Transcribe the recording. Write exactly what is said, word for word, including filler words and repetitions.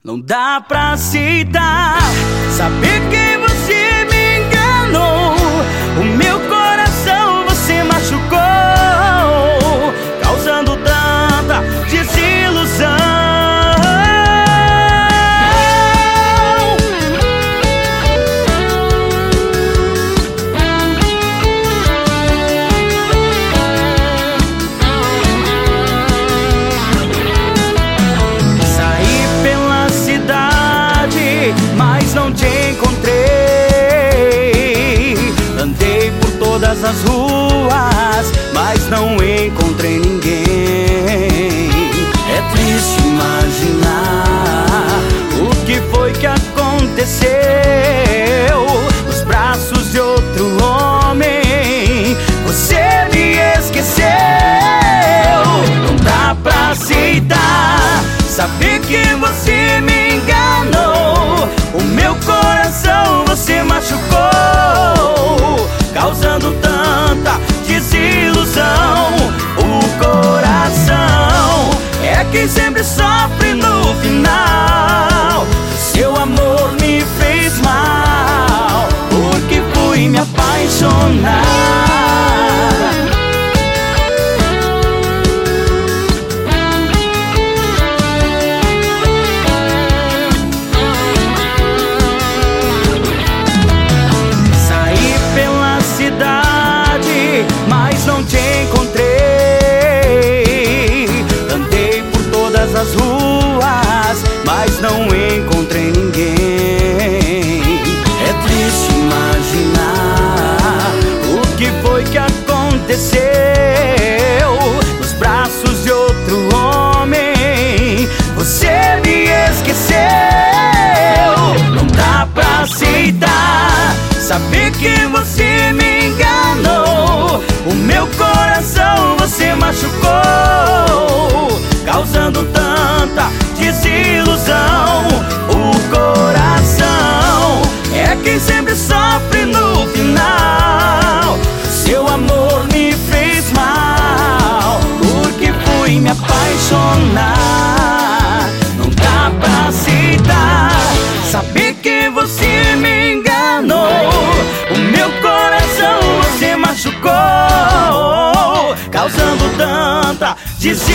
Não dá pra aceitar, saber que você me enganou. O meu coração você machucou, causando tanta desilusão. Mas não te encontrei. Andei por todas as ruas, mas não encontrei ninguém. É triste imaginar o que foi que aconteceu. Nos braços de outro homem você me esqueceu. Não dá pra aceitar, saber que você me enganou. O meu coração você machucou, causando tanta desilusão. O coração é quem sempre sofre no final. Seu amor me fez mal, porque fui me apaixonar. Mas não te encontrei. Andei por todas as ruas, mas não encontrei ninguém. É triste imaginar o que foi que aconteceu. Nos braços de outro homem você me esqueceu. Não dá pra aceitar, saber que você me enganou. O meu coração você machucou, causando tanta desilusão. O coração é quem sempre sofre no final. Seu amor me fez mal, porque fui me apaixonar. Não dá pra aceitar, saber que você me enganou. O meu coração você machucou, causando tanta desilusão.